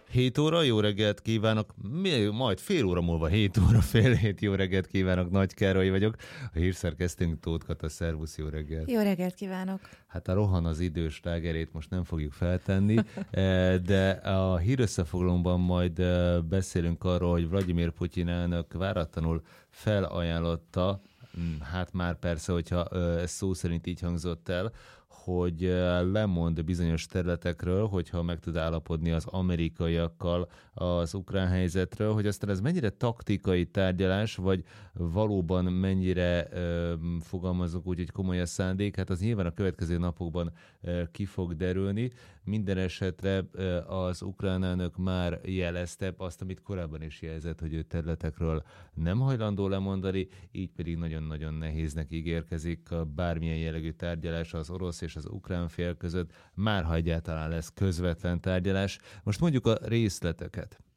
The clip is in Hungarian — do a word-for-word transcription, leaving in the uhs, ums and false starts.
hét óra, jó reggelt kívánok, mi, majd fél óra múlva hét óra, fél hét, jó reggelt kívánok, Nagy Károly vagyok. A hírszerkesztőnk Tóth Kata, szervusz, jó reggelt. Jó reggelt kívánok. Hát a rohan az idős slágerét most nem fogjuk feltenni, de a hírösszefoglalóban majd beszélünk arról, hogy Vladimir Putyin elnök váratlanul felajánlotta, hát már persze, hogyha ez szó szerint így hangzott el, hogy lemond bizonyos területekről, hogyha meg tud állapodni az amerikaiakkal az ukrán helyzetről, hogy aztán ez mennyire taktikai tárgyalás, vagy valóban mennyire ö, fogalmazok úgy, hogy komoly a szándék, hát az nyilván a következő napokban ö, ki fog derülni. Minden esetre ö, az ukrán elnök már jelezte azt, amit korábban is jelzett, hogy ő területekről nem hajlandó lemondani, így pedig nagyon-nagyon nehéznek ígérkezik a bármilyen jellegű tárgyalás az orosz és az ukrán fél között, már ha egyáltalán lesz közvetlen tárgyalás. Most mondjuk a részleteket.